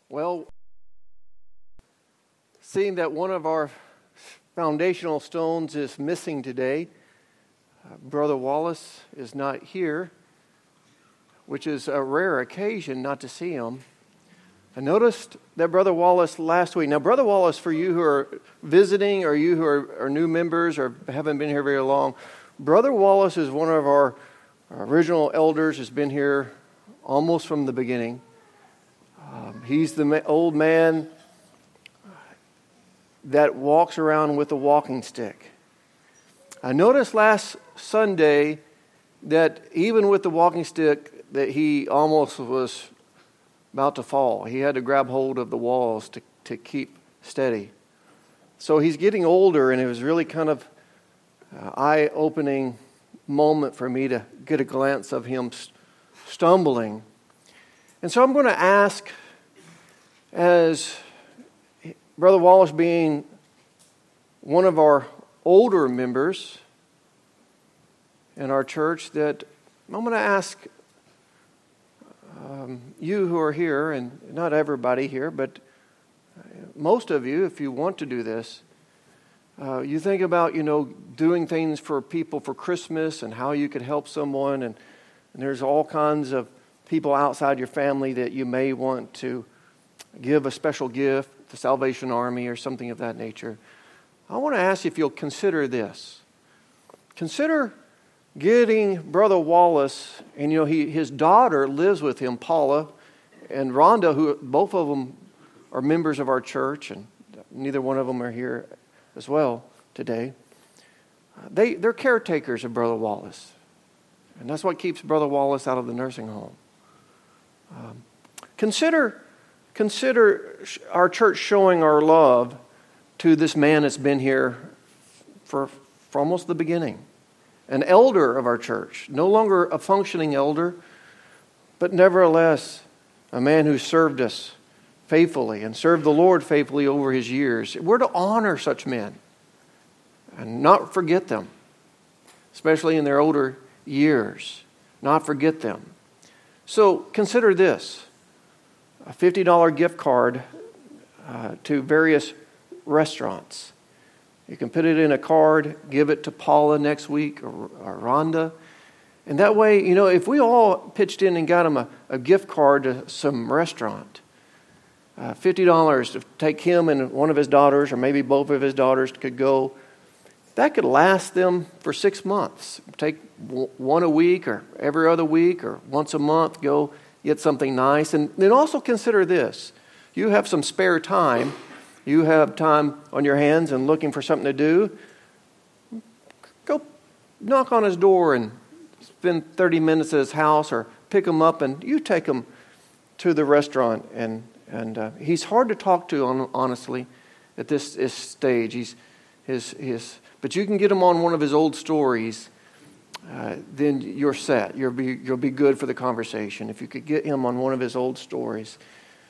Well, seeing that one of our foundational stones is missing today, Brother Wallace is not here, which is a rare occasion not to see him. I noticed that Brother Wallace last week. Now, Brother Wallace, for you who are visiting or you who are new members or haven't been here very long, Brother Wallace is one of our original elders, has been here almost from the beginning. He's the old man that walks around with a walking stick. I noticed last Sunday that even with the walking stick, that he almost was about to fall. He had to grab hold of the walls to keep steady. So he's getting older, and it was really kind of eye-opening moment for me to get a glance of him stumbling. And so I'm going to ask, as Brother Wallace being one of our older members in our church, that I'm going to ask you who are here, and not everybody here, but most of you, if you want to do this, you think about, doing things for people for Christmas and how you could help someone, and there's all kinds of people outside your family that you may want to give a special gift, the Salvation Army or something of that nature. I want to ask you if you'll consider this. Consider getting Brother Wallace, and his daughter lives with him, Paula, and Rhonda, who both of them are members of our church, and neither one of them are here as well today. They're caretakers of Brother Wallace, and that's what keeps Brother Wallace out of the nursing home. Consider our church showing our love to this man that's been here for almost the beginning. An elder of our church, no longer a functioning elder, but nevertheless a man who served us faithfully and served the Lord faithfully over his years. We're to honor such men and not forget them, especially in their older years. Not forget them. So consider this, a $50 gift card to various restaurants. You can put it in a card, give it to Paula next week or Rhonda. And that way, if we all pitched in and got him a gift card to some restaurant, $50 to take him and one of his daughters, or maybe both of his daughters could go, that could last them for 6 months. Take one a week or every other week or once a month, go get something nice. And then also consider this. You have some spare time. You have time on your hands and looking for something to do. Go knock on his door and spend 30 minutes at his house, or pick him up and you take him to the restaurant. And he's hard to talk to, honestly, at this stage. But you can get him on one of his old stories. Then you're set. You'll be good for the conversation. If you could get him on one of his old stories.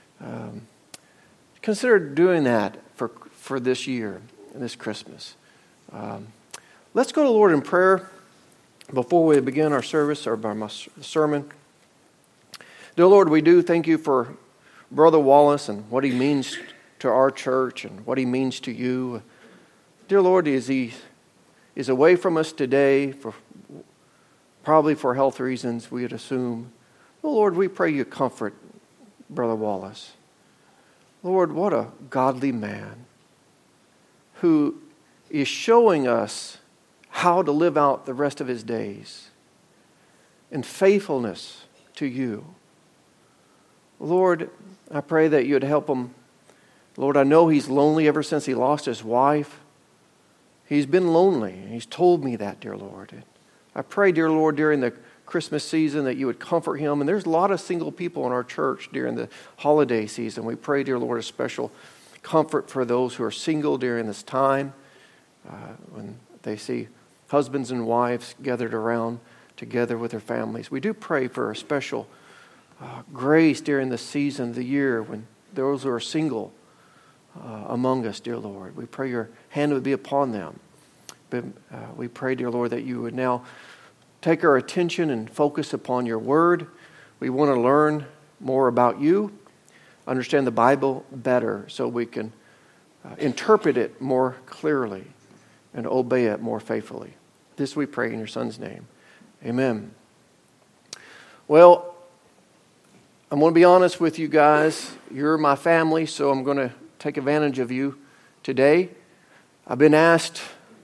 Consider doing that for this year, this Christmas. Let's go to the Lord in prayer before we begin our service or our sermon. Dear Lord, we do thank you for Brother Wallace and what he means to our church and what he means to you. Dear Lord, as he is away from us today, probably for health reasons, we would assume. Oh Lord, we pray you comfort Brother Wallace. Lord, what a godly man who is showing us how to live out the rest of his days in faithfulness to you. Lord, I pray that you would help him. Lord, I know he's lonely ever since he lost his wife. He's been lonely. He's told me that, dear Lord. I pray, dear Lord, during the Christmas season that you would comfort him. And there's a lot of single people in our church during the holiday season. We pray, dear Lord, a special comfort for those who are single during this time when they see husbands and wives gathered around together with their families. We do pray for a special grace during the season of the year when those who are single among us, dear Lord. We pray your hand would be upon them. But we pray, dear Lord, that you would now take our attention and focus upon your word. We want to learn more about you. understand the Bible better so we can interpret it more clearly and obey it more faithfully. This we pray in your Son's name. Amen. Well, I'm going to be honest with you guys. You're my family, so I'm going to take advantage of you today. I've been asked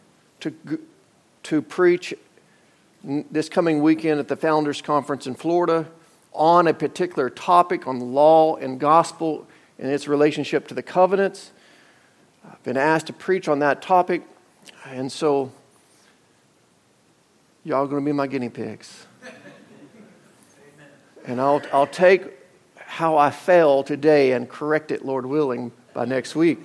to preach this coming weekend at the Founders Conference in Florida on a particular topic on the law and gospel and its relationship to the covenants. I've been asked to preach on that topic, and so y'all are going to be my guinea pigs. And I'll take how I fail today and correct it, Lord willing, by next week.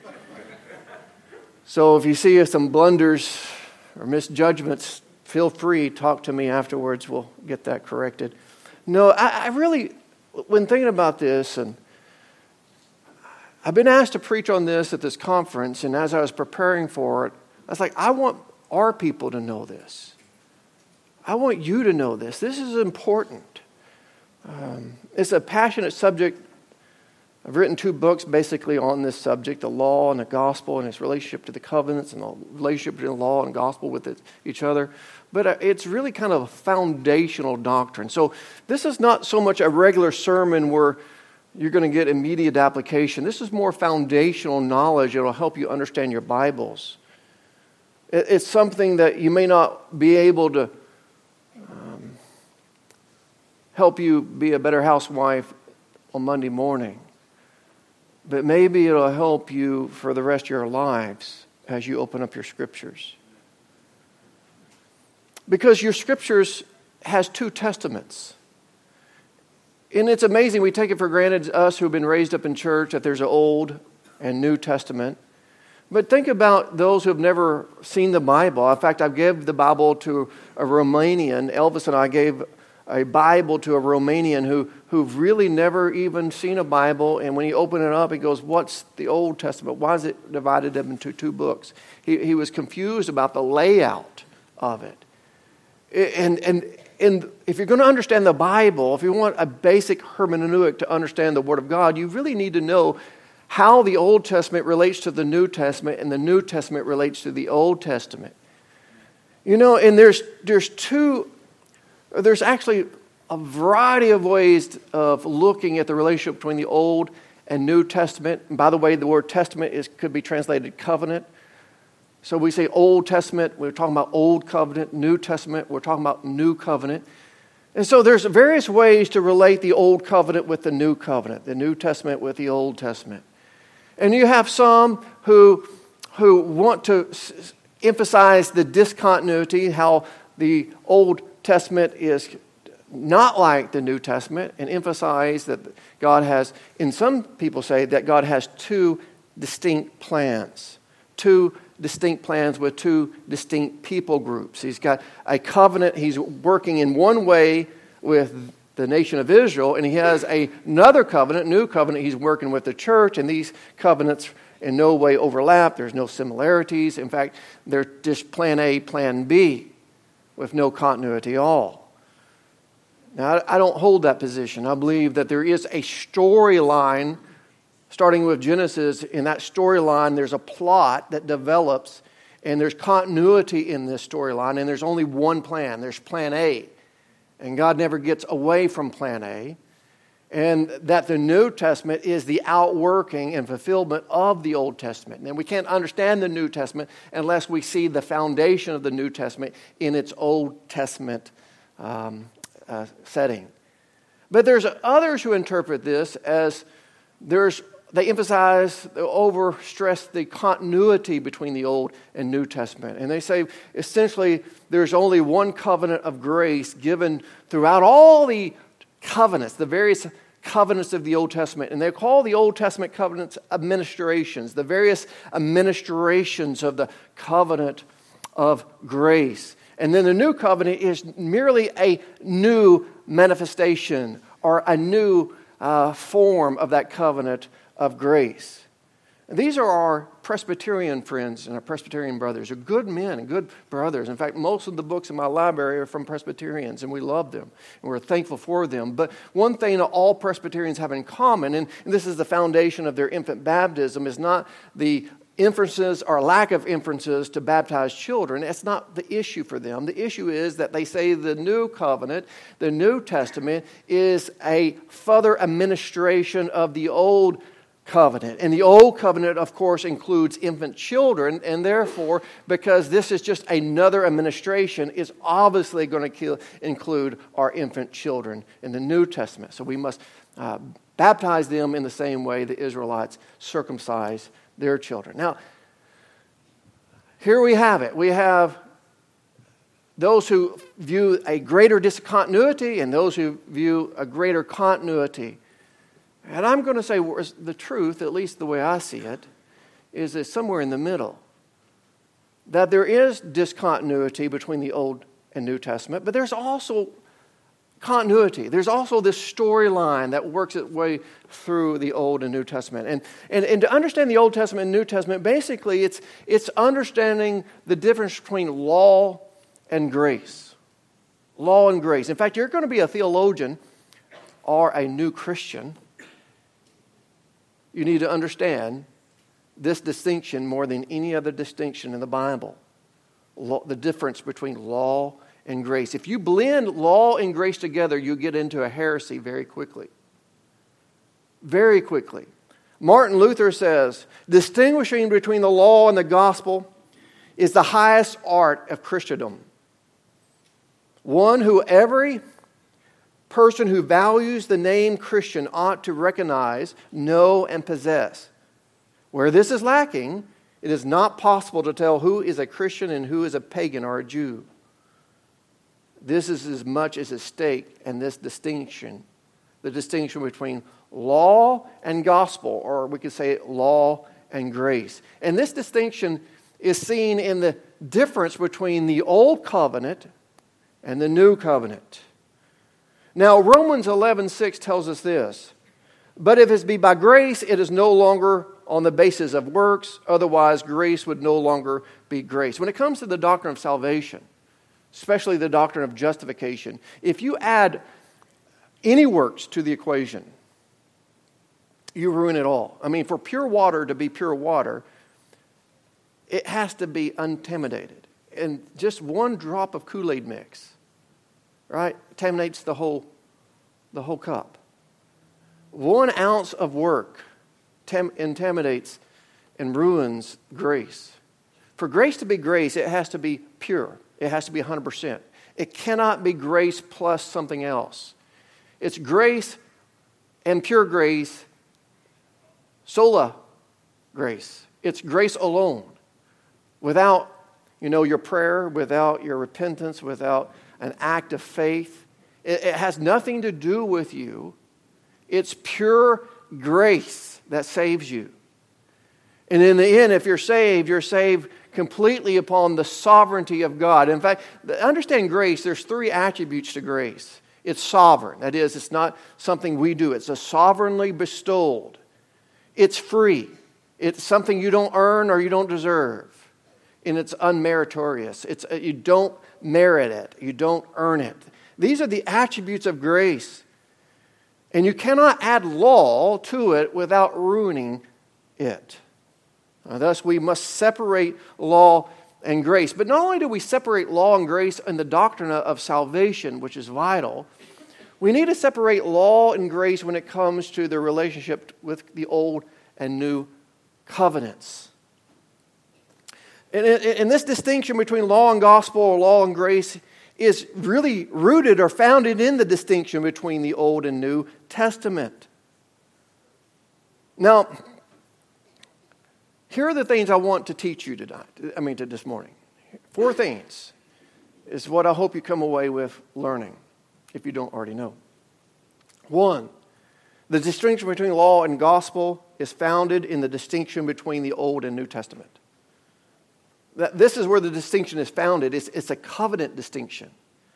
So if you see some blunders or misjudgments, feel free, talk to me afterwards. We'll get that corrected. No, I really, when thinking about this, and I've been asked to preach on this at this conference, and as I was preparing for it, I was like, I want our people to know this. I want you to know this. This is important. It's a passionate subject. I've written 2 books basically on this subject, the law and the gospel and its relationship to the covenants and the relationship between the law and gospel with each other. But it's really kind of a foundational doctrine. So this is not so much a regular sermon where you're going to get immediate application. This is more foundational knowledge. It'll help you understand your Bibles. It's something that you may not be able to help you be a better housewife on Monday morning. But maybe it'll help you for the rest of your lives as you open up your scriptures. Because your scriptures has 2 testaments. And it's amazing, we take it for granted, us who have been raised up in church, that there's an Old and New Testament. But think about those who have never seen the Bible. In fact, I gave the Bible to a Romanian. Elvis and I gave a Bible to a Romanian who've really never even seen a Bible, and when he opened it up, he goes, what's the Old Testament? Why is it divided up into 2 books? He was confused about the layout of it. And if you're going to understand the Bible, if you want a basic hermeneutic to understand the Word of God, you really need to know how the Old Testament relates to the New Testament and the New Testament relates to the Old Testament. You know, and there's actually a variety of ways of looking at the relationship between the Old and New Testament. And by the way, the word testament could be translated covenant. So we say Old Testament, we're talking about Old Covenant. New Testament, we're talking about New Covenant. And so there's various ways to relate the Old Covenant with the New Covenant, the New Testament with the Old Testament. And you have some who want to emphasize the discontinuity, how the Old Testament is not like the New Testament, and emphasize that God has, and some people say that God has 2 distinct plans. 2 distinct plans with 2 distinct people groups. He's got a covenant, he's working in one way with the nation of Israel, and he has another covenant, new covenant, he's working with the church, and these covenants in no way overlap. There's no similarities. In fact, they're just plan A, plan B, with no continuity at all. Now, I don't hold that position. I believe that there is a storyline starting with Genesis. In that storyline, there's a plot that develops, and there's continuity in this storyline, and there's only one plan. There's plan A. And God never gets away from plan A. And that the New Testament is the outworking and fulfillment of the Old Testament. And we can't understand the New Testament unless we see the foundation of the New Testament in its Old Testament setting. But there's others who interpret this as they emphasize, overstress the continuity between the Old and New Testament. And they say, essentially, there's only one covenant of grace given throughout all the covenants, the various covenants of the Old Testament. And they call the Old Testament covenants administrations, the various administrations of the covenant of grace. And then the new covenant is merely a new manifestation or a new form of that covenant of grace. These are our Presbyterian friends and our Presbyterian brothers. They're good men and good brothers. In fact, most of the books in my library are from Presbyterians, and we love them, and we're thankful for them. But one thing that all Presbyterians have in common, and this is the foundation of their infant baptism, is not the inferences or lack of inferences to baptize children. That's not the issue for them. The issue is that they say the New Covenant, the New Testament, is a further administration of the Old Covenant. And the Old Covenant, of course, includes infant children, and therefore, because this is just another administration, is obviously going to include our infant children in the New Testament. So we must baptize them in the same way the Israelites circumcise their children. Now, here we have it. We have those who view a greater discontinuity and those who view a greater continuity. And I'm going to say the truth, at least the way I see it, is it's somewhere in the middle. That there is discontinuity between the Old and New Testament, but there's also continuity. There's also this storyline that works its way through the Old and New Testament. And to understand the Old Testament and New Testament, basically it's understanding the difference between law and grace. Law and grace. In fact, you're going to be a theologian or a new Christian. You need to understand this distinction more than any other distinction in the Bible. The difference between law and grace. If you blend law and grace together, you get into a heresy very quickly. Very quickly. Martin Luther says, distinguishing between the law and the gospel is the highest art of Christendom. One who every person who values the name Christian ought to recognize, know, and possess. Where this is lacking, it is not possible to tell who is a Christian and who is a pagan or a Jew. This is as much as at stake in this distinction, the distinction between law and gospel, or we could say law and grace. And this distinction is seen in the difference between the Old Covenant and the New Covenant. Now, Romans 11:6 tells us this, but if it be by grace, it is no longer on the basis of works, otherwise grace would no longer be grace. When it comes to the doctrine of salvation, especially the doctrine of justification, if you add any works to the equation, you ruin it all. I mean, for pure water to be pure water, it has to be uncontaminated. And just one drop of Kool-Aid mix, right, contaminates the whole cup. 1 ounce of work contaminates and ruins grace. For grace to be grace, it has to be pure. It has to be 100%. It cannot be grace plus something else. It's grace and pure grace, sola grace. It's grace alone. Without, your prayer, without your repentance, without an act of faith. It has nothing to do with you. It's pure grace that saves you. And in the end, if you're saved completely upon the sovereignty of God. In fact, understand grace, there's 3 attributes to grace. It's sovereign. That is, it's not something we do. It's a sovereignly bestowed. It's free. It's something you don't earn or you don't deserve. And it's unmeritorious. You don't merit it. You don't earn it. These are the attributes of grace. And you cannot add law to it without ruining it. Thus, we must separate law and grace. But not only do we separate law and grace in the doctrine of salvation, which is vital, we need to separate law and grace when it comes to the relationship with the Old and New Covenants. And this distinction between law and gospel or law and grace is really rooted or founded in the distinction between the Old and New Testament. Now, here are the things I want to teach you to this morning. 4 things is what I hope you come away with learning, if you don't already know. 1, the distinction between law and gospel is founded in the distinction between the Old and New Testament. This is where the distinction is founded. It's a covenant distinction.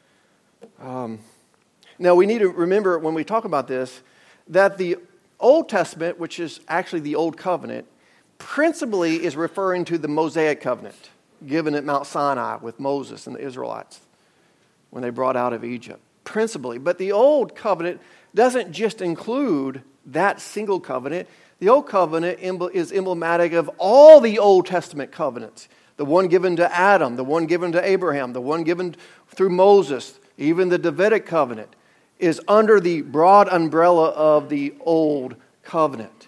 Now, we need to remember when we talk about this that the Old Testament, which is actually the Old Covenant, principally is referring to the Mosaic covenant given at Mount Sinai with Moses and the Israelites when they brought out of Egypt. Principally. But the Old Covenant doesn't just include that single covenant. The Old Covenant is emblematic of all the Old Testament covenants. The one given to Adam, the one given to Abraham, the one given through Moses, even the Davidic covenant is under the broad umbrella of the Old Covenant.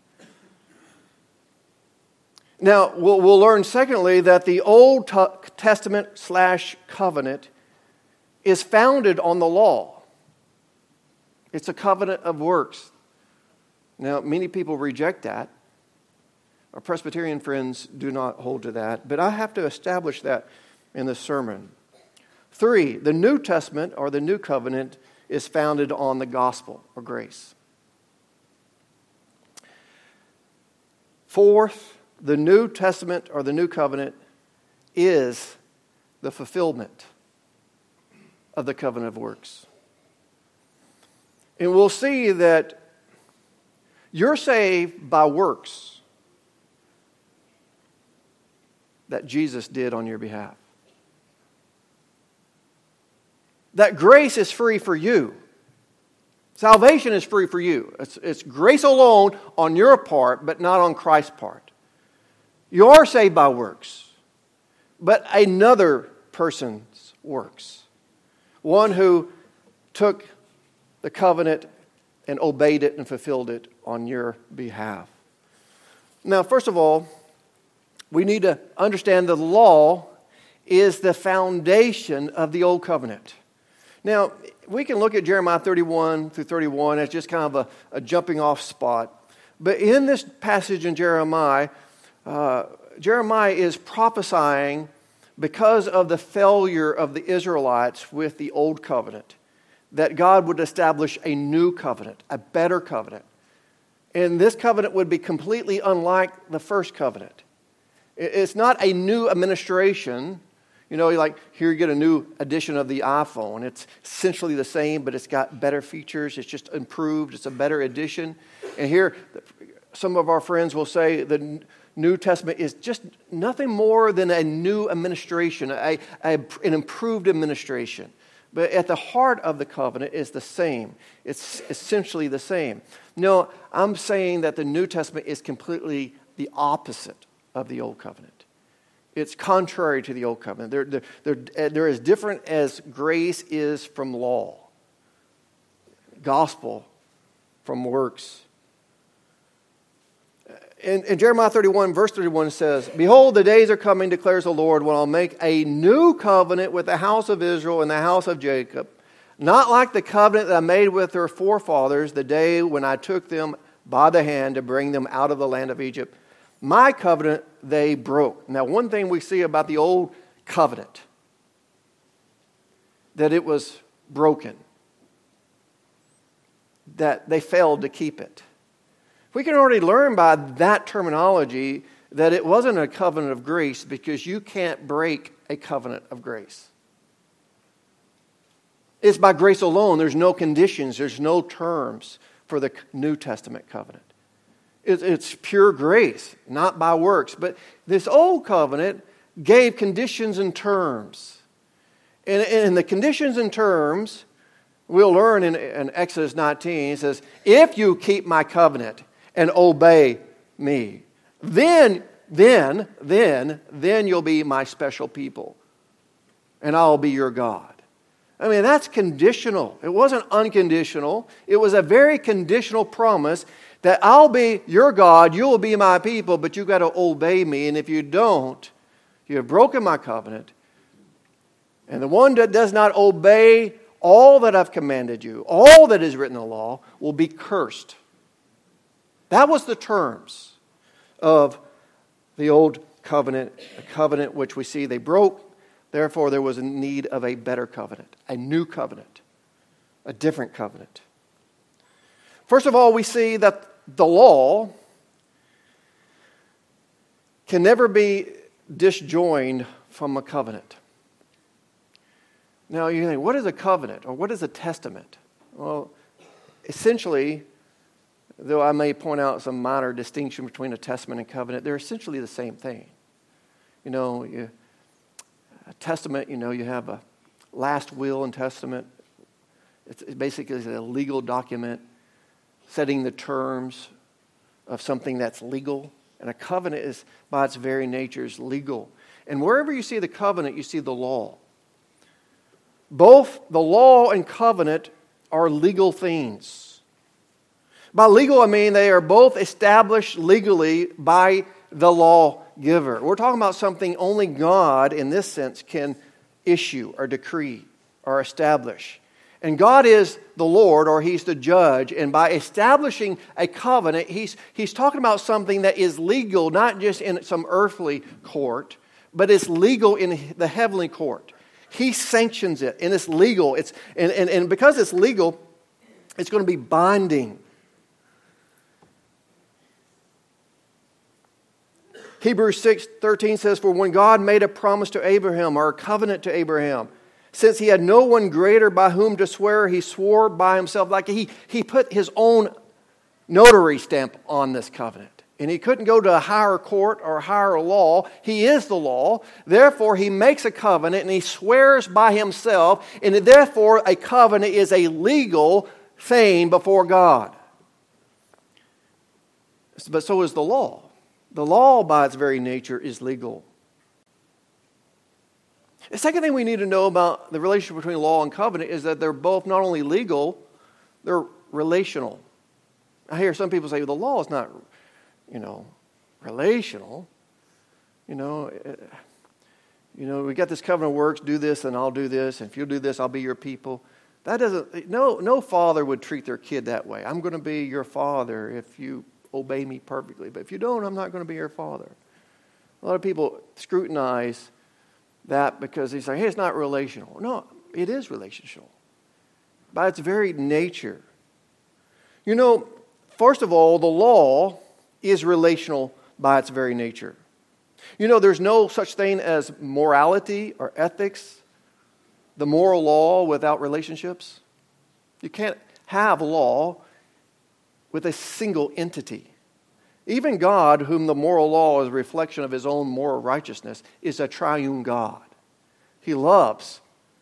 Now, we'll learn secondly that the Old Testament / covenant is founded on the law. It's a covenant of works. Now, many people reject that. Our Presbyterian friends do not hold to that, but I have to establish that in the sermon. 3, the New Testament or the New Covenant is founded on the gospel or grace. 4th, the New Testament or the New Covenant is the fulfillment of the covenant of works. And we'll see that you're saved by works that Jesus did on your behalf. That grace is free for you. Salvation is free for you. It's grace alone on your part, but not on Christ's part. You are saved by works, but another person's works. One who took the covenant and obeyed it and fulfilled it on your behalf. Now, first of all, we need to understand that the law is the foundation of the Old Covenant. Now, we can look at Jeremiah 31 through 31 as just kind of a jumping off spot. But in this passage in Jeremiah, Jeremiah is prophesying because of the failure of the Israelites with the Old Covenant, that God would establish a new covenant, a better covenant. And this covenant would be completely unlike the first covenant. It's not a new administration. You know, like here you get a new edition of the iPhone. It's essentially the same, but it's got better features. It's just improved. It's a better edition. And here, some of our friends will say the New Testament is just nothing more than a new administration, an improved administration. But at the heart of the covenant is the same. It's essentially the same. No, I'm saying that the New Testament is completely the opposite of the Old Covenant. It's contrary to the Old Covenant. They're as different as grace is from law. Gospel from works. In Jeremiah 31, verse 31 says, "Behold, the days are coming, declares the Lord, when I'll make a new covenant with the house of Israel and the house of Jacob, not like the covenant that I made with their forefathers the day when I took them by the hand to bring them out of the land of Egypt. My covenant they broke." Now, one thing we see about the old covenant, that it was broken, that they failed to keep it. We can already learn by that terminology that it wasn't a covenant of grace, because you can't break a covenant of grace. It's by grace alone. There's no conditions. There's no terms for the New Testament covenant. It's pure grace, not by works. But this old covenant gave conditions and terms. And the conditions and terms, we'll learn in Exodus 19, it says, "If you keep my covenant and obey me, then you'll be my special people, and I'll be your God." I mean, that's conditional. It wasn't unconditional. It was a very conditional promise that I'll be your God, you'll be my people, but you've got to obey me. And if you don't, you have broken my covenant. And the one that does not obey all that I've commanded you, all that is written in the law, will be cursed. That was the terms of the old covenant, a covenant which we see they broke. Therefore, there was a need of a better covenant, a new covenant, a different covenant. First of all, we see that the law can never be disjoined from a covenant. Now, you think, what is a covenant or what is a testament? Well, essentially, though I may point out some minor distinction between a testament and covenant, they're essentially the same thing. A testament, you have a last will and testament. It's basically a legal document setting the terms of something that's legal. And a covenant is, by its very nature, is legal. And wherever you see the covenant, you see the law. Both the law and covenant are legal things. By legal, I mean they are both established legally by the lawgiver. We're talking about something only God, in this sense, can issue or decree or establish. And God is the Lord, or He's the judge. And by establishing a covenant, He's talking about something that is legal, not just in some earthly court, but it's legal in the heavenly court. He sanctions it, and it's legal. And because it's legal, it's going to be binding. Hebrews 6:13 says, "For when God made a promise to Abraham, or a covenant to Abraham, since he had no one greater by whom to swear, he swore by himself." Like he put his own notary stamp on this covenant. And he couldn't go to a higher court or a higher law. He is the law. Therefore, he makes a covenant and he swears by himself. And therefore, a covenant is a legal thing before God. But so is the law. The law, by its very nature, is legal. The second thing we need to know about the relationship between law and covenant is that they're both not only legal, they're relational. I hear some people say, well, the law is not, relational. We got this covenant of works, do this and I'll do this, and if you'll do this, I'll be your people. That doesn't, no father would treat their kid that way. I'm going to be your father if you obey me perfectly. But if you don't, I'm not going to be your father. A lot of people scrutinize that because they say, hey, it's not relational. No, it is relational. By its very nature. First of all, the law is relational by its very nature. There's no such thing as morality or ethics, the moral law without relationships. You can't have law with a single entity. Even God, whom the moral law is a reflection of His own moral righteousness, is a triune God. He loves.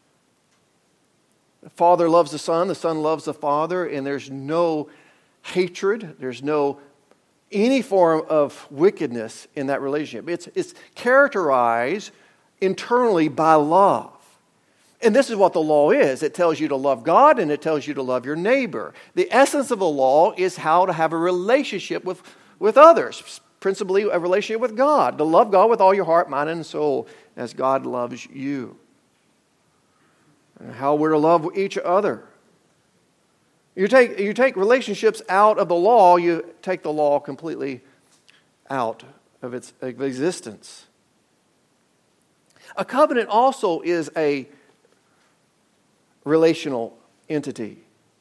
The Father loves the Son loves the Father, and there's no hatred, there's no any form of wickedness in that relationship. It's characterized internally by love. And this is what the law is. It tells you to love God and it tells you to love your neighbor. The essence of the law is how to have a relationship with others, principally a relationship with God, to love God with all your heart, mind, and soul as God loves you. And how we're to love each other. You take relationships out of the law, you take the law completely out of its existence. A covenant also is a relational entity.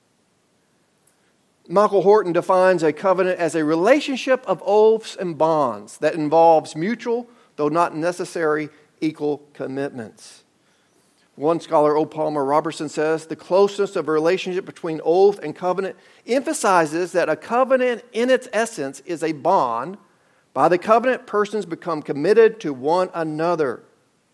Michael Horton defines a covenant as a relationship of oaths and bonds that involves mutual, though not necessary, equal commitments. One scholar, O. Palmer Robertson, says, the closeness of a relationship between oath and covenant emphasizes that a covenant in its essence is a bond. By the covenant, persons become committed to one another.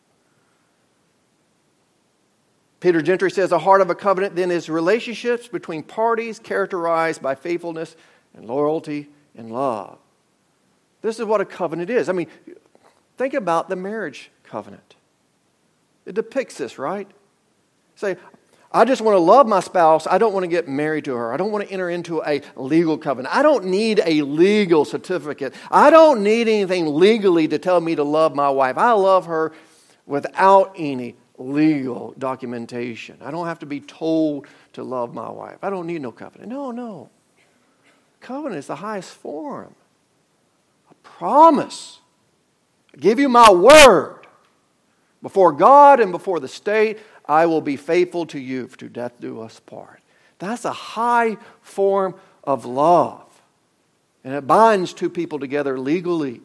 Peter Gentry says, the heart of a covenant then is relationships between parties characterized by faithfulness and loyalty and love. This is what a covenant is. Think about the marriage covenant. It depicts this, right? Say, I just want to love my spouse. I don't want to get married to her. I don't want to enter into a legal covenant. I don't need a legal certificate. I don't need anything legally to tell me to love my wife. I love her without any legal documentation. I don't have to be told to love my wife. I don't need no covenant. No. Covenant is the highest form. A promise. I give you my word. Before God and before the state, I will be faithful to you to death do us part. That's a high form of love. And it binds two people together legally.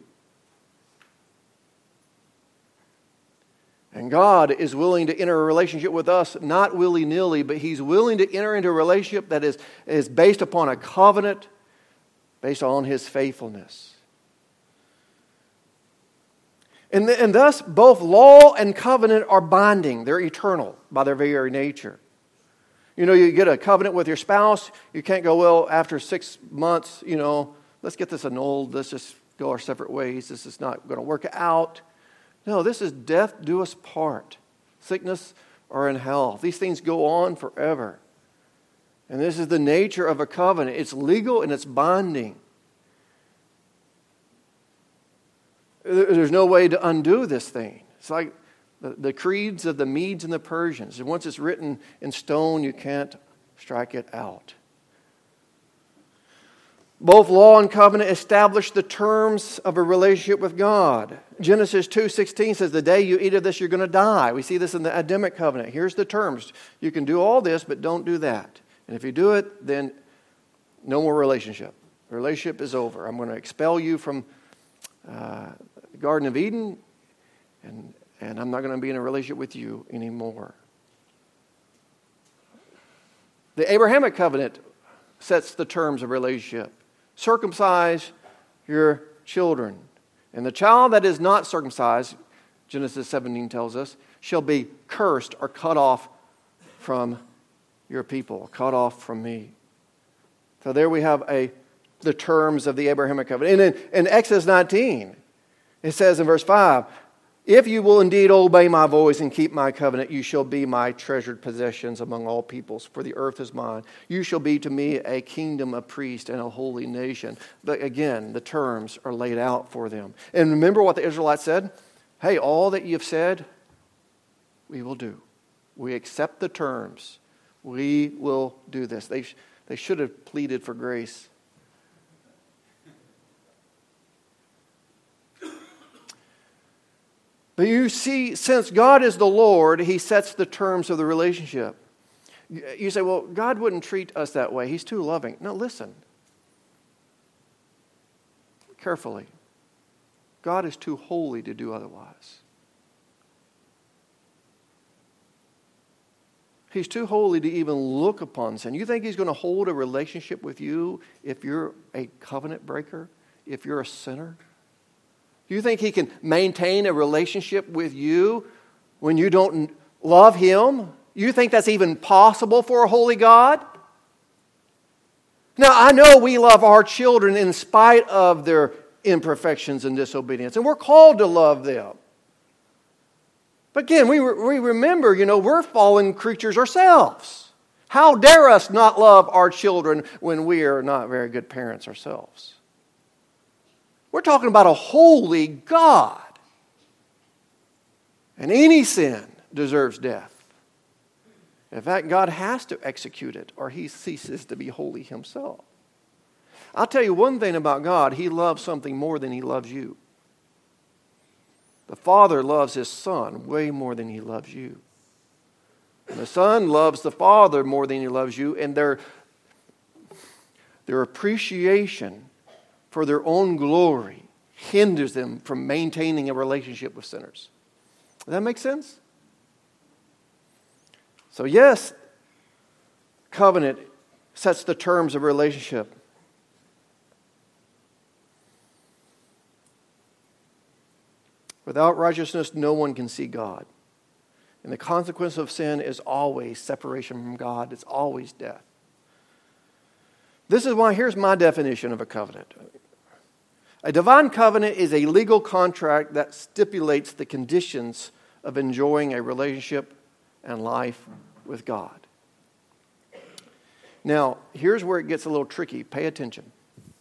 And God is willing to enter a relationship with us, not willy-nilly, but He's willing to enter into a relationship that is based upon a covenant based on His faithfulness. And thus, both law and covenant are binding. They're eternal by their very nature. You know, you get a covenant with your spouse, you can't go, well, after 6 months, let's get this annulled. Let's just go our separate ways. This is not going to work out. No, this is death do us part. Sickness or in health. These things go on forever. And this is the nature of a covenant. It's legal and it's binding. There's no way to undo this thing. It's like the creeds of the Medes and the Persians. And once it's written in stone, you can't strike it out. Both law and covenant establish the terms of a relationship with God. Genesis 2:16 says, the day you eat of this, you're going to die. We see this in the Adamic covenant. Here's the terms. You can do all this, but don't do that. And if you do it, then no more relationship. The relationship is over. I'm going to expel you from the Garden of Eden, and I'm not going to be in a relationship with you anymore. The Abrahamic covenant sets the terms of relationship. Circumcise your children. And the child that is not circumcised, Genesis 17 tells us, shall be cursed or cut off from your people, cut off from me. So there we have the terms of the Abrahamic covenant. And in Exodus 19, it says in verse 5, if you will indeed obey my voice and keep my covenant, you shall be my treasured possessions among all peoples, for the earth is mine. You shall be to me a kingdom, a priest, and a holy nation. But again, the terms are laid out for them. And remember what the Israelites said? Hey, all that you've said, we will do. We accept the terms. We will do this. They should have pleaded for grace. But you see, since God is the Lord, He sets the terms of the relationship. You say, well, God wouldn't treat us that way. He's too loving. No, listen. Carefully. God is too holy to do otherwise. He's too holy to even look upon sin. You think He's going to hold a relationship with you if you're a covenant breaker, if you're a sinner? Do you think He can maintain a relationship with you when you don't love Him? You think that's even possible for a holy God? Now, I know we love our children in spite of their imperfections and disobedience, and we're called to love them. But again, we remember, we're fallen creatures ourselves. How dare us not love our children when we are not very good parents ourselves? We're talking about a holy God. And any sin deserves death. In fact, God has to execute it or He ceases to be holy Himself. I'll tell you one thing about God. He loves something more than He loves you. The Father loves His Son way more than He loves you. And the Son loves the Father more than He loves you. And their appreciation for their own glory hinders them from maintaining a relationship with sinners. Does that make sense? So yes, covenant sets the terms of a relationship. Without righteousness, no one can see God. And the consequence of sin is always separation from God. It's always death. This is why, here's my definition of a covenant. A divine covenant is a legal contract that stipulates the conditions of enjoying a relationship and life with God. Now, here's where it gets a little tricky. Pay attention.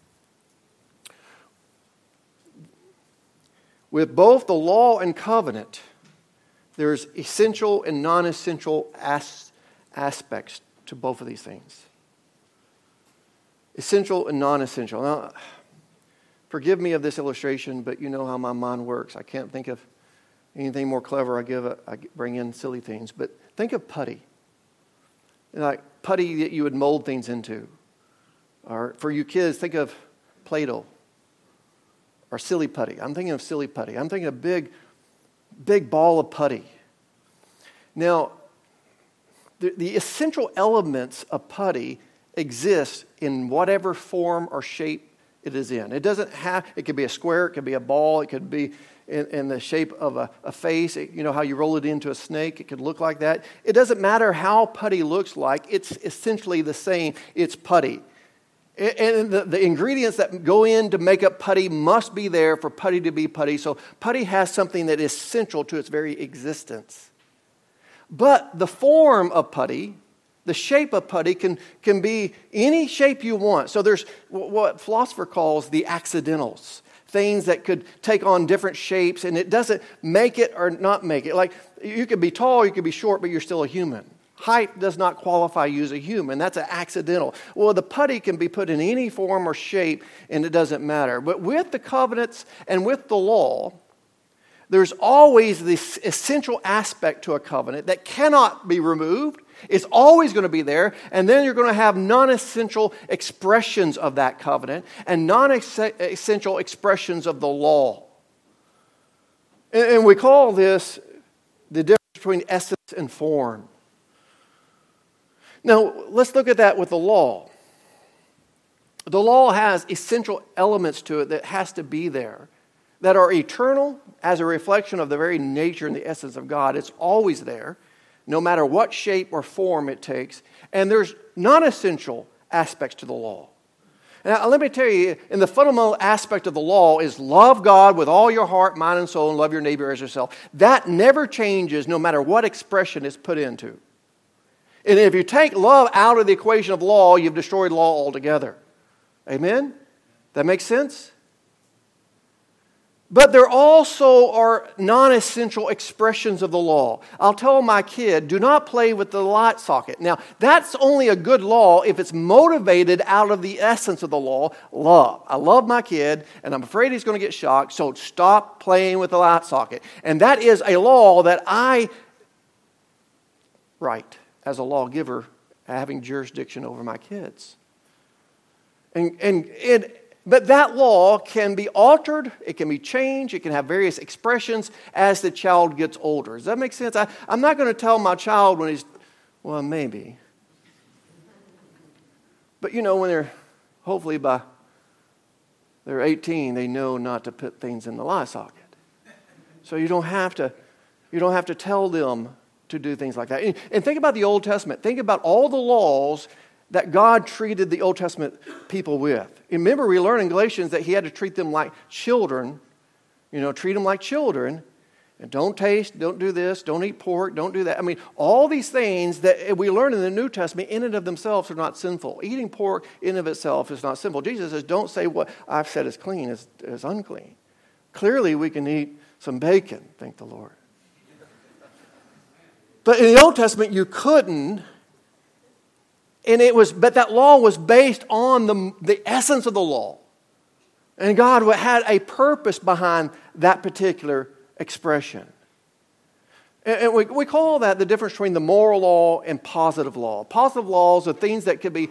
With both the law and covenant, there's essential and non-essential aspects to both of these things. Essential and non-essential. Now, forgive me of this illustration, but you know how my mind works. I can't think of anything more clever. I bring in silly things. But think of putty. Like putty that you would mold things into. Or for you kids, think of Play-Doh. Or silly putty. I'm thinking of silly putty. I'm thinking of big ball of putty. Now, the essential elements of putty exist in whatever form or shape it is in. It doesn't have, it could be a square, it could be a ball, it could be in the shape of a face. You know how you roll it into a snake? It could look like that. It doesn't matter how putty looks like. It's essentially the same. It's putty. And the ingredients that go in to make up putty must be there for putty to be putty. So putty has something that is central to its very existence. But the form of putty, the shape of putty can be any shape you want. So there's what philosopher calls the accidentals. Things that could take on different shapes, and it doesn't make it or not make it. Like, you could be tall, you could be short, but you're still a human. Height does not qualify you as a human. That's an accidental. Well, the putty can be put in any form or shape, and it doesn't matter. But with the covenants and with the law, there's always this essential aspect to a covenant that cannot be removed. It's always going to be there. And then you're going to have non-essential expressions of that covenant and non-essential expressions of the law. And we call this the difference between essence and form. Now, let's look at that with the law. The law has essential elements to it that has to be there, that are eternal as a reflection of the very nature and the essence of God. It's always there, no matter what shape or form it takes. And there's non-essential aspects to the law. Now, let me tell you, in the fundamental aspect of the law is love God with all your heart, mind, and soul, and love your neighbor as yourself. That never changes no matter what expression it's put into. And if you take love out of the equation of law, you've destroyed law altogether. Amen? That makes sense? But there also are non-essential expressions of the law. I'll tell my kid, do not play with the light socket. Now, that's only a good law if it's motivated out of the essence of the law, love. I love my kid, and I'm afraid he's going to get shocked, so stop playing with the light socket. And that is a law that I write as a lawgiver, having jurisdiction over my kids. But that law can be altered, it can be changed, it can have various expressions as the child gets older. Does that make sense? I'm not going to tell my child when he's, well, maybe. But you know, when they're, hopefully by they're 18, they know not to put things in the light socket. So you don't have to tell them to do things like that. And think about the Old Testament. Think about all the laws that God treated the Old Testament people with. Remember, we learn in Galatians that he had to treat them like children. You know, treat them like children. And don't taste, don't do this, don't eat pork, don't do that. I mean, all these things that we learn in the New Testament in and of themselves are not sinful. Eating pork in and of itself is not sinful. Jesus says, don't say what I've said is clean is unclean. Clearly, we can eat some bacon, thank the Lord. But in the Old Testament, you couldn't. But that law was based on the essence of the law. And God had a purpose behind that particular expression. And we call that the difference between the moral law and positive law. Positive laws are things that you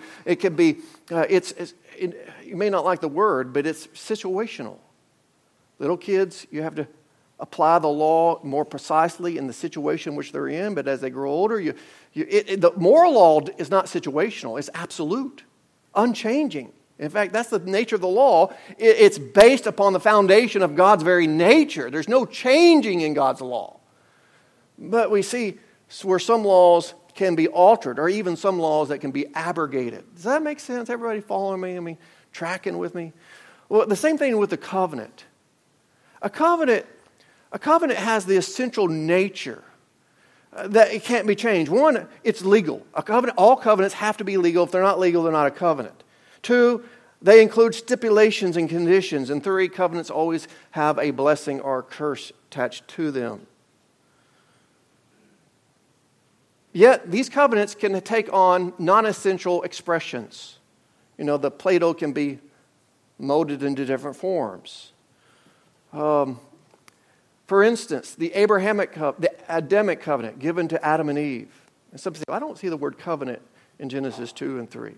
may not like the word, but it's situational. Little kids, you have to apply the law more precisely in the situation which they're in, but as they grow older, the moral law is not situational, it's absolute, unchanging. In fact, that's the nature of the law. It's based upon the foundation of God's very nature. There's no changing in God's law. But we see where some laws can be altered, or even some laws that can be abrogated. Does that make sense? Everybody following me? I mean, tracking with me? Well, the same thing with the covenant. A covenant has the essential nature that it can't be changed. One, it's legal. All covenants have to be legal. If they're not legal, they're not a covenant. Two, they include stipulations and conditions. And three, covenants always have a blessing or a curse attached to them. Yet, these covenants can take on non-essential expressions. You know, the Play-Doh can be molded into different forms. For instance, the Adamic covenant given to Adam and Eve. And some say, I don't see the word covenant in Genesis 2 and 3.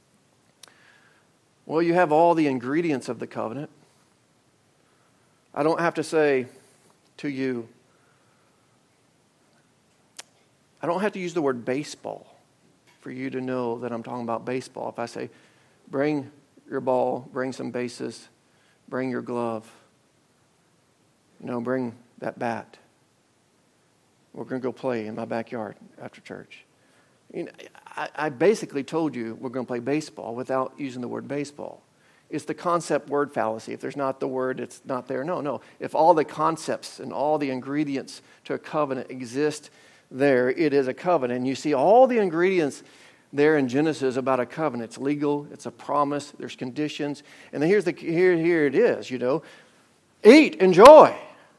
Well, you have all the ingredients of the covenant. I don't have to say to you, I don't have to use the word baseball for you to know that I'm talking about baseball. If I say, bring your ball, bring some bases, bring your glove. Bring that bat. We're going to go play in my backyard after church. I basically told you we're going to play baseball without using the word baseball. It's the concept word fallacy. If there's not the word, it's not there. No. If all the concepts and all the ingredients to a covenant exist there, it is a covenant. And you see all the ingredients there in Genesis about a covenant. It's legal, it's a promise, there's conditions. And then here it is, Eat, enjoy.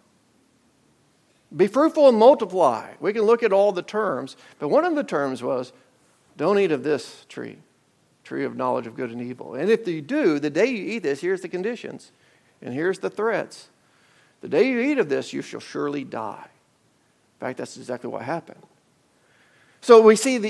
Be fruitful and multiply. We can look at all the terms, but one of the terms was, don't eat of this tree of knowledge of good and evil. And if you do, the day you eat this, here's the conditions, and here's the threats. The day you eat of this, you shall surely die. In fact, that's exactly what happened. So we see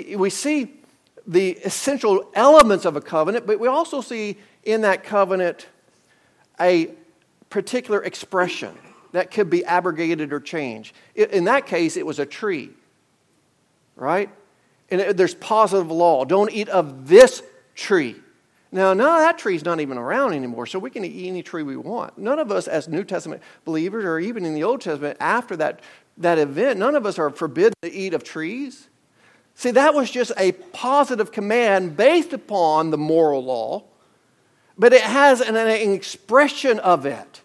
the essential elements of a covenant, but we also see in that covenant a particular expression that could be abrogated or changed. In that case, it was a tree, right? And there's positive law. Don't eat of this tree. Now, that tree's not even around anymore, so we can eat any tree we want. None of us as New Testament believers, or even in the Old Testament, after that event, none of us are forbidden to eat of trees. See, that was just a positive command based upon the moral law, but it has an expression of it.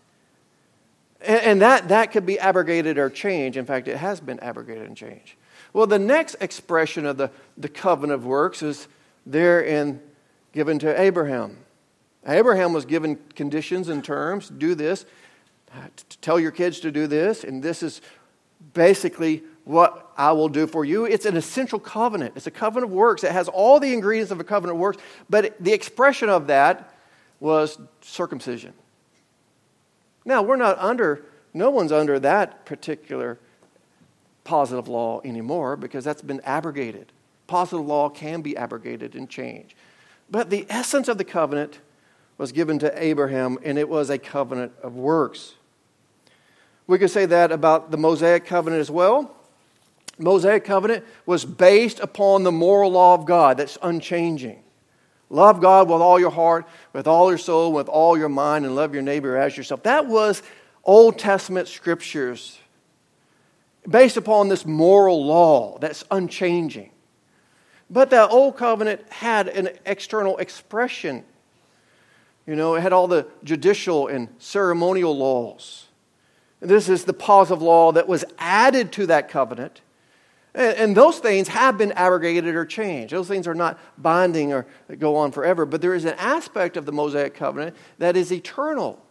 And that could be abrogated or changed. In fact, it has been abrogated and changed. Well, the next expression of the covenant of works is there given to Abraham. Abraham was given conditions and terms. Do this. Tell your kids to do this. And this is basically what I will do for you. It's an essential covenant. It's a covenant of works. It has all the ingredients of a covenant of works. But the expression of that was circumcision. Now, no one's under that particular positive law anymore because that's been abrogated. Positive law can be abrogated and changed. But the essence of the covenant was given to Abraham, and it was a covenant of works. We could say that about the Mosaic covenant as well. Mosaic covenant was based upon the moral law of God that's unchanging. Love God with all your heart, with all your soul, with all your mind, and love your neighbor as yourself. That was Old Testament scriptures based upon this moral law that's unchanging. But that old covenant had an external expression. It had all the judicial and ceremonial laws. This is the positive law that was added to that covenant. And those things have been abrogated or changed. Those things are not binding or go on forever. But there is an aspect of the Mosaic covenant that is eternal.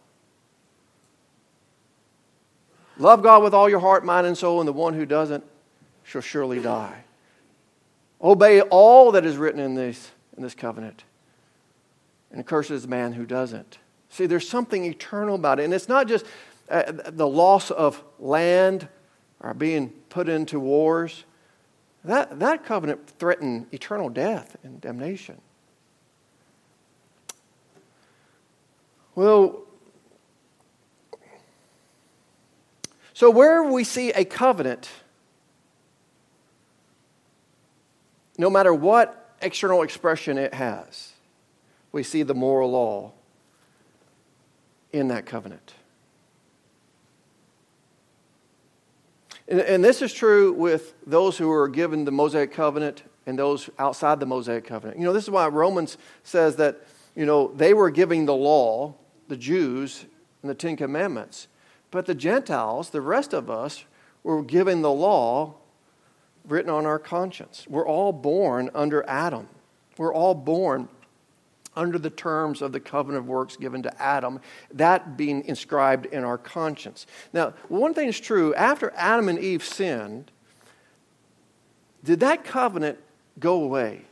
Love God with all your heart, mind, and soul, and the one who doesn't shall surely die. Obey all that is written in this covenant. And curses the man who doesn't. See, there's something eternal about it. And it's not just the loss of land or being put into wars. That covenant threatened eternal death and damnation. Well, so where we see a covenant, no matter what external expression it has, we see the moral law in that covenant. And this is true with those who are given the Mosaic covenant and those outside the Mosaic covenant. This is why Romans says that, they were giving the law, the Jews, and the Ten Commandments. But the Gentiles, the rest of us, were given the law written on our conscience. We're all born under Adam. We're all born under the terms of the covenant of works given to Adam, that being inscribed in our conscience. Now, one thing is true, after Adam and Eve sinned, did that covenant go away?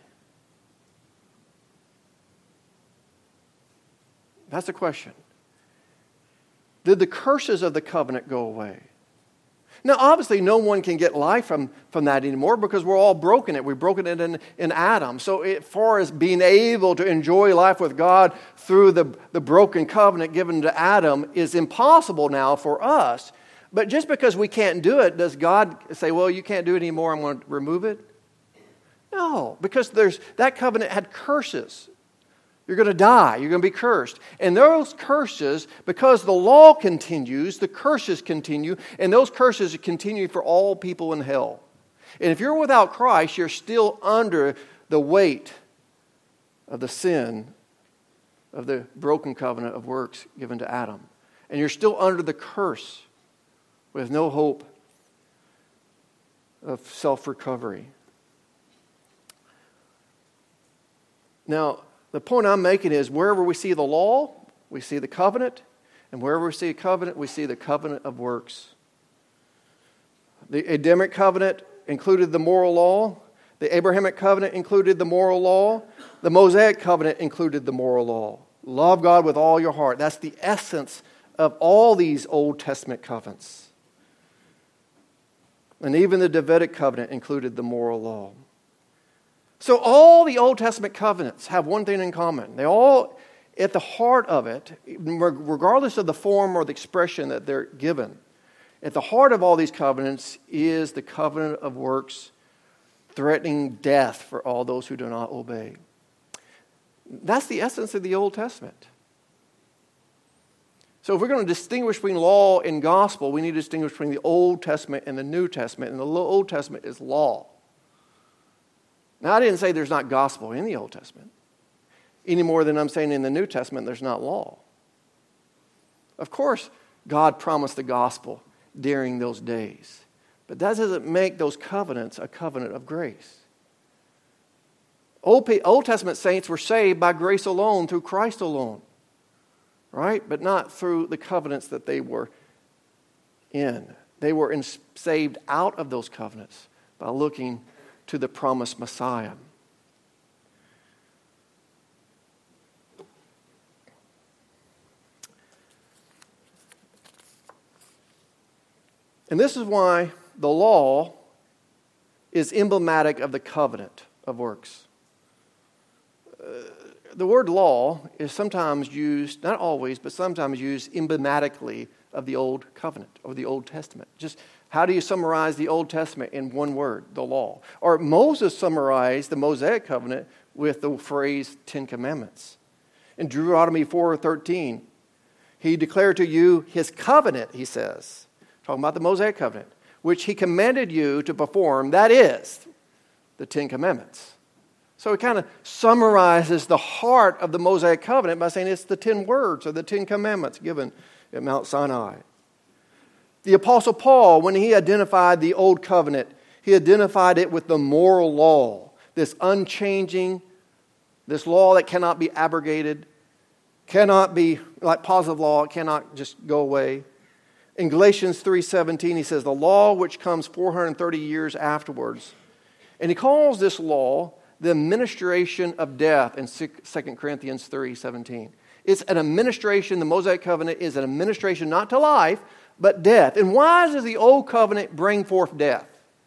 That's the question. Did the curses of the covenant go away? Now, obviously, no one can get life from that anymore because we're all broken it. We've broken it in Adam. So as far as being able to enjoy life with God through the broken covenant given to Adam is impossible now for us. But just because we can't do it, does God say, well, you can't do it anymore, I'm going to remove it? No, because that covenant had curses. You're going to die. You're going to be cursed. And those curses, because the law continues, the curses continue, and those curses continue for all people in hell. And if you're without Christ, you're still under the weight of the sin of the broken covenant of works given to Adam. And you're still under the curse with no hope of self-recovery. Now, the point I'm making is wherever we see the law, we see the covenant. And wherever we see a covenant, we see the covenant of works. The Adamic covenant included the moral law. The Abrahamic covenant included the moral law. The Mosaic covenant included the moral law. Love God with all your heart. That's the essence of all these Old Testament covenants. And even the Davidic covenant included the moral law. So all the Old Testament covenants have one thing in common. They all, at the heart of it, regardless of the form or the expression that they're given, at the heart of all these covenants is the covenant of works threatening death for all those who do not obey. That's the essence of the Old Testament. So if we're going to distinguish between law and gospel, we need to distinguish between the Old Testament and the New Testament. And the Old Testament is law. Now, I didn't say there's not gospel in the Old Testament, any more than I'm saying in the New Testament there's not law. Of course, God promised the gospel during those days. But that doesn't make those covenants a covenant of grace. Old Testament saints were saved by grace alone, through Christ alone. Right? But not through the covenants that they were in. They were saved out of those covenants by looking to the promised Messiah. And this is why the law is emblematic of the covenant of works. The word law is sometimes used, not always, but sometimes used emblematically of the Old Covenant or the Old Testament. Just how do you summarize the Old Testament in one word, the law? Or Moses summarized the Mosaic covenant with the phrase Ten Commandments. In Deuteronomy 4:13, he declared to you his covenant, he says, talking about the Mosaic covenant, which he commanded you to perform, that is, the Ten Commandments. So it kind of summarizes the heart of the Mosaic covenant by saying it's the 10 words or the 10 commandments given at Mount Sinai. The Apostle Paul, when he identified the Old Covenant, he identified it with the moral law, this unchanging, this law that cannot be abrogated, cannot be like positive law, it cannot just go away. In Galatians 3:17, he says, the law which comes 430 years afterwards. And he calls this law the administration of death in 2 Corinthians 3:17. It's an administration, the Mosaic covenant is an administration not to life, but death. And why does the old covenant bring forth death?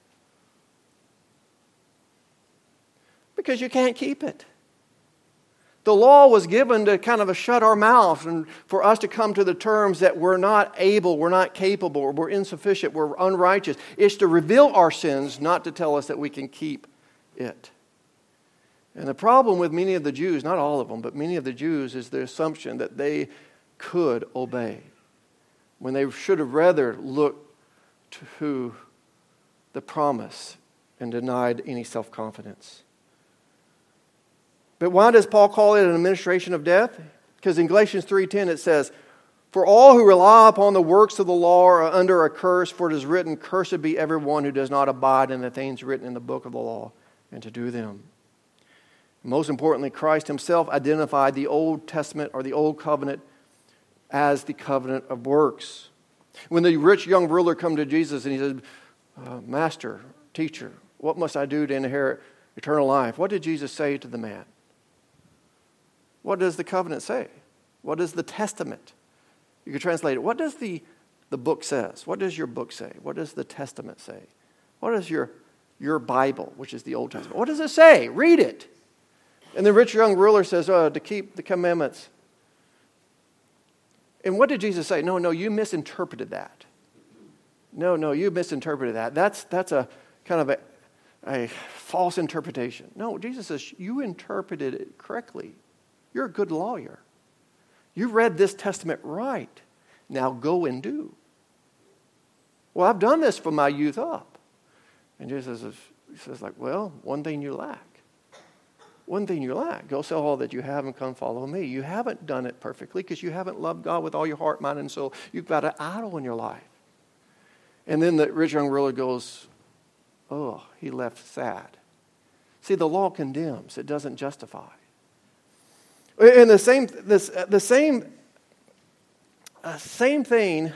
Because you can't keep it. The law was given to kind of shut our mouths and for us to come to the terms that we're not able, we're not capable, we're insufficient, we're unrighteous. It's to reveal our sins, not to tell us that we can keep it. And the problem with many of the Jews, not all of them, but many of the Jews, is the assumption that they could obey, when they should have rather looked to the promise and denied any self-confidence. But why does Paul call it an administration of death? Because in Galatians 3:10 it says, for all who rely upon the works of the law are under a curse, for it is written, cursed be everyone who does not abide in the things written in the book of the law and to do them. Most importantly, Christ himself identified the Old Testament or the Old Covenant as the covenant of works. When the rich young ruler came to Jesus and he said, Master, teacher, what must I do to inherit eternal life? What did Jesus say to the man? What does the covenant say? What does the testament? You could translate it. What does the book says? What does your book say? What does the testament say? What does your Bible, which is the Old Testament, what does it say? Read it. And the rich young ruler says, to keep the commandments. And what did Jesus say? No, you misinterpreted that. No, you misinterpreted that. That's a kind of a false interpretation. No, Jesus says, you interpreted it correctly. You're a good lawyer. You read this testament right. Now go and do. Well, I've done this from my youth up. And Jesus says, like, well, one thing you lack. One thing you lack. Go sell all that you have and come follow me. You haven't done it perfectly because you haven't loved God with all your heart, mind, and soul. You've got an idol in your life. And then the rich young ruler goes, oh, he left sad. See, the law condemns. It doesn't justify. And the same thing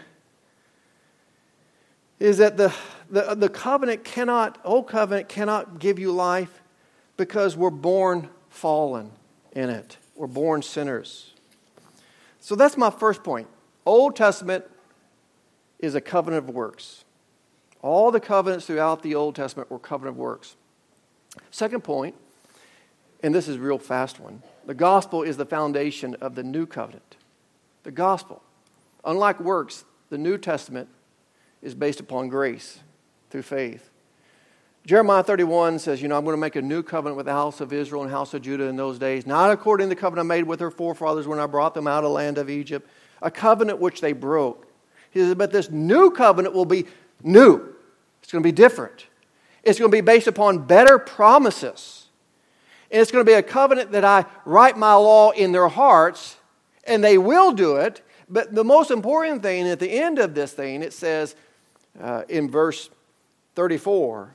is that the covenant old covenant cannot give you life because we're born fallen in it. We're born sinners. So that's my first point. Old Testament is a covenant of works. All the covenants throughout the Old Testament were covenant of works. Second point, and this is a real fast one, the gospel is the foundation of the new covenant. The gospel. Unlike works, the New Testament is based upon grace through faith. Jeremiah 31 says, I'm going to make a new covenant with the house of Israel and house of Judah in those days, not according to the covenant I made with their forefathers when I brought them out of the land of Egypt, a covenant which they broke. He says, but this new covenant will be new. It's going to be different. It's going to be based upon better promises. And it's going to be a covenant that I write my law in their hearts, and they will do it. But the most important thing, at the end of this thing, it says in verse 34,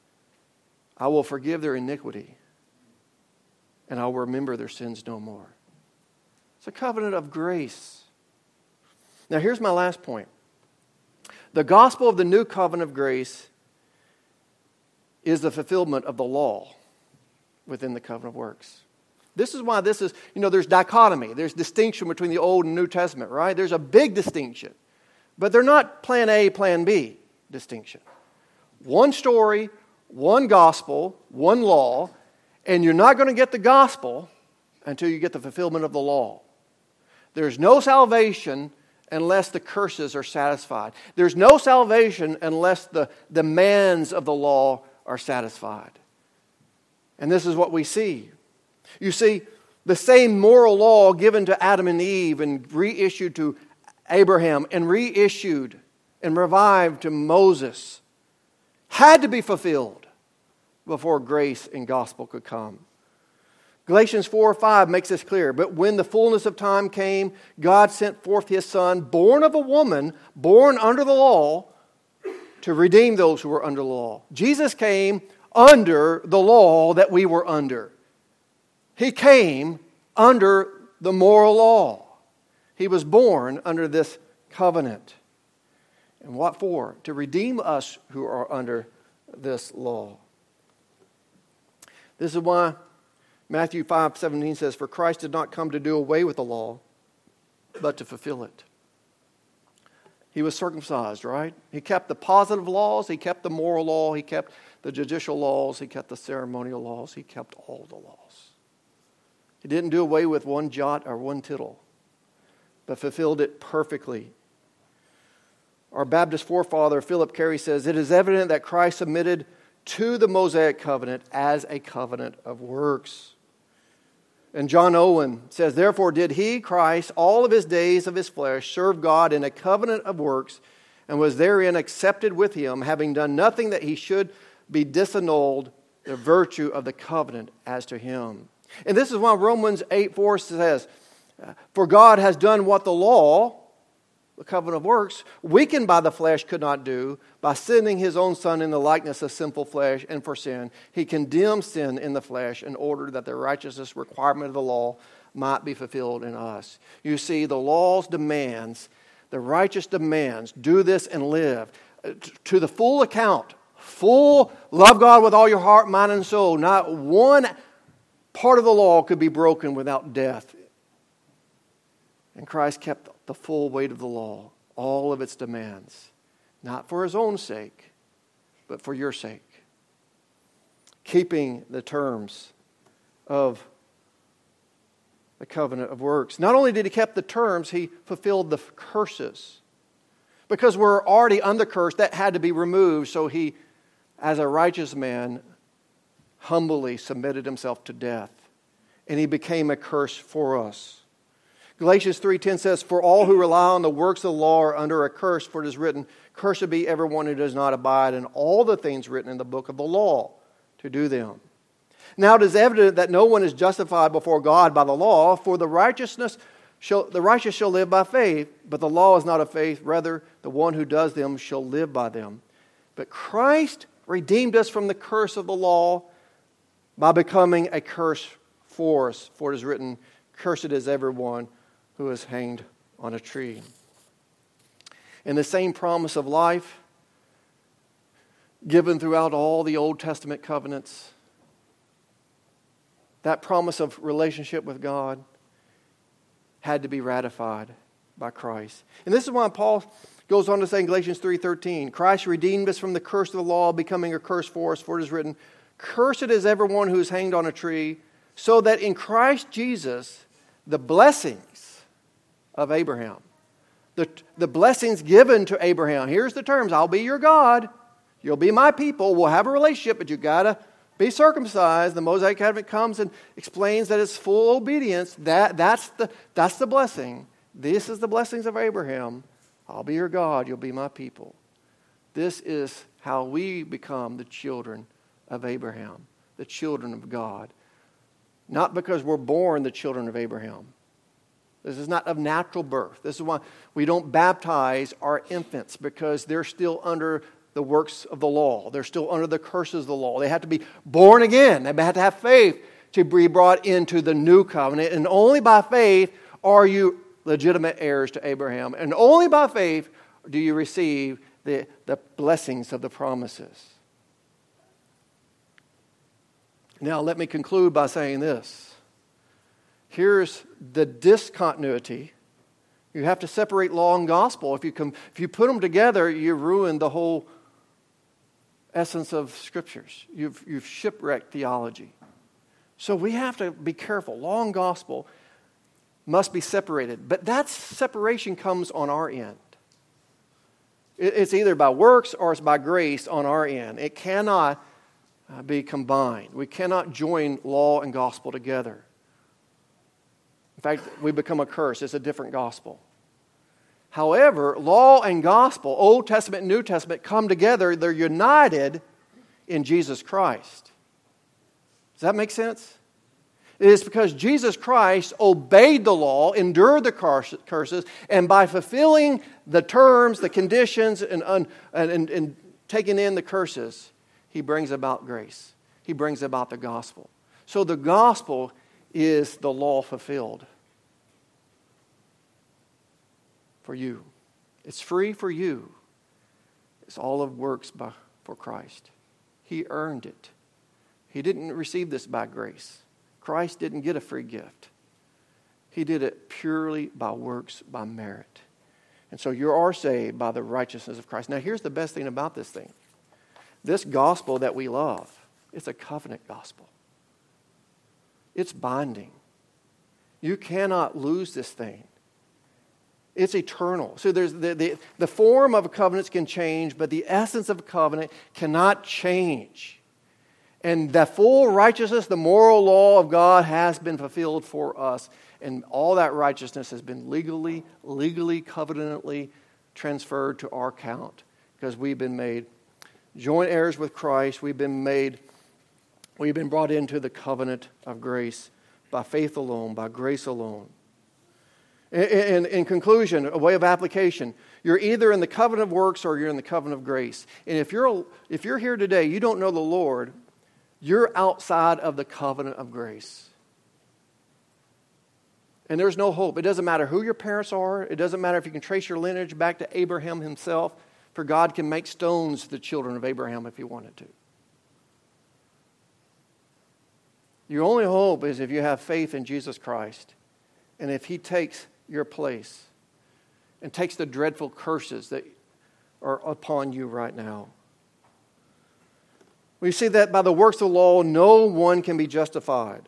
I will forgive their iniquity, and I will remember their sins no more. It's a covenant of grace. Now here's my last point. The gospel of the new covenant of grace is the fulfillment of the law within the covenant of works. This is why this is, there's dichotomy. There's distinction between the Old and New Testament, right? There's a big distinction. But they're not plan A, plan B distinction. One story, one gospel, one law, and you're not going to get the gospel until you get the fulfillment of the law. There's no salvation unless the curses are satisfied. There's no salvation unless the demands of the law are satisfied. And this is what we see. You see, the same moral law given to Adam and Eve and reissued to Abraham and reissued and revived to Moses had to be fulfilled before grace and gospel could come. Galatians 4:5 makes this clear. But when the fullness of time came, God sent forth His Son, born of a woman, born under the law, to redeem those who were under the law. Jesus came under the law that we were under. He came under the moral law. He was born under this covenant. And what for? To redeem us who are under this law. This is why Matthew 5:17 says, for Christ did not come to do away with the law, but to fulfill it. He was circumcised, right? He kept the positive laws. He kept the moral law. He kept the judicial laws. He kept the ceremonial laws. He kept all the laws. He didn't do away with one jot or one tittle, but fulfilled it perfectly. Our Baptist forefather, Philip Carey, says, it is evident that Christ submitted to the Mosaic covenant as a covenant of works. And John Owen says, therefore did he, Christ, all of his days of his flesh, serve God in a covenant of works, and was therein accepted with him, having done nothing that he should be disannulled the virtue of the covenant as to him. And this is why Romans 8:4 says, for God has done what the law, the covenant of works, weakened by the flesh could not do, by sending His own Son in the likeness of sinful flesh, and for sin, He condemned sin in the flesh in order that the righteousness requirement of the law might be fulfilled in us. You see, the law's demands, the righteous demands, do this and live, to the full account, full love God with all your heart, mind, and soul. Not one part of the law could be broken without death. And Christ kept the full weight of the law, all of its demands, not for His own sake, but for your sake. Keeping the terms of the covenant of works. Not only did He keep the terms, He fulfilled the curses. Because we're already under curse, that had to be removed. So He, as a righteous man, humbly submitted Himself to death and he became a curse for us. Galatians 3:10 says, "For all who rely on the works of the law are under a curse, for it is written, Cursed be everyone who does not abide in all the things written in the book of the law to do them." Now it is evident that no one is justified before God by the law, for the righteous shall live by faith, but the law is not of faith, rather the one who does them shall live by them. But Christ redeemed us from the curse of the law by becoming a curse for us, for it is written, Cursed is everyone who is hanged on a tree. And the same promise of life given throughout all the Old Testament covenants, that promise of relationship with God had to be ratified by Christ. And this is why Paul goes on to say in Galatians 3:13, Christ redeemed us from the curse of the law, becoming a curse for us, for it is written, Cursed is everyone who is hanged on a tree, so that in Christ Jesus the blessings of Abraham, the blessings given to Abraham, here's the terms, I'll be your God, you'll be my people, we'll have a relationship, but you got to be circumcised. The Mosaic covenant comes and explains that it's full obedience. That's the blessing. This is the blessings of Abraham. I'll be your God, you'll be my people. This is how we become the children of Abraham, the children of God. Not because we're born the children of Abraham. This is not of natural birth. This is why we don't baptize our infants, because they're still under the works of the law. They're still under the curses of the law. They have to be born again. They have to have faith to be brought into the new covenant. And only by faith are you legitimate heirs to Abraham. And only by faith do you receive the blessings of the promises. Now, let me conclude by saying this. Here's the discontinuity. You have to separate law and gospel. If you put them together, you ruin the whole essence of Scriptures. You've shipwrecked theology. So we have to be careful. Law and gospel must be separated. But that separation comes on our end. It's either by works or it's by grace on our end. It cannot be combined. We cannot join law and gospel together. In fact, we become a curse. It's a different gospel. However, law and gospel, Old Testament and New Testament, come together. They're united in Jesus Christ. Does that make sense? It is because Jesus Christ obeyed the law, endured the curses, and by fulfilling the terms, the conditions, and taking in the curses, He brings about grace. He brings about the gospel. So the gospel is the law fulfilled for you. It's free for you. It's all of works for Christ. He earned it. He didn't receive this by grace. Christ didn't get a free gift. He did it purely by works, by merit. And so you are saved by the righteousness of Christ. Now here's the best thing about this thing. This gospel that we love, it's a covenant gospel. It's binding. You cannot lose this thing. It's eternal. So there's the form of a covenant can change, but the essence of a covenant cannot change. And the full righteousness, the moral law of God has been fulfilled for us. And all that righteousness has been legally, covenantally transferred to our account. Because we've been made joint heirs with Christ. We've been brought into the covenant of grace by faith alone, by grace alone. In conclusion, a way of application, you're either in the covenant of works or you're in the covenant of grace. And if you're here today, you don't know the Lord, you're outside of the covenant of grace. And there's no hope. It doesn't matter who your parents are. It doesn't matter if you can trace your lineage back to Abraham himself. For God can make stones the children of Abraham if He wanted to. Your only hope is if you have faith in Jesus Christ. And if He takes your place and takes the dreadful curses that are upon you right now. We see that by the works of the law, no one can be justified.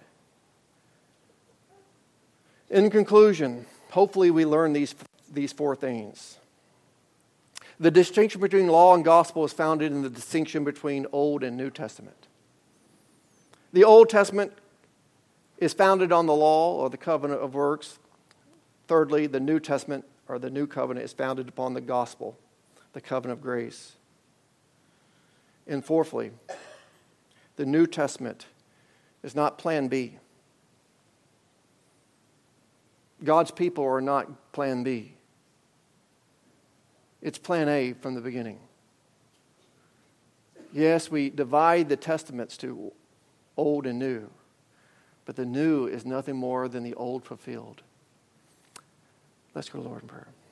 In conclusion, hopefully we learn these four things. The distinction between law and gospel is founded in the distinction between Old and New Testament. The Old Testament is founded on the law or the covenant of works. Thirdly, the New Testament or the New Covenant is founded upon the gospel, the covenant of grace. And fourthly, the New Testament is not plan B. God's people are not plan B. It's plan A from the beginning. Yes, we divide the testaments to old and new, but the new is nothing more than the old fulfilled. Let's go to the Lord in prayer.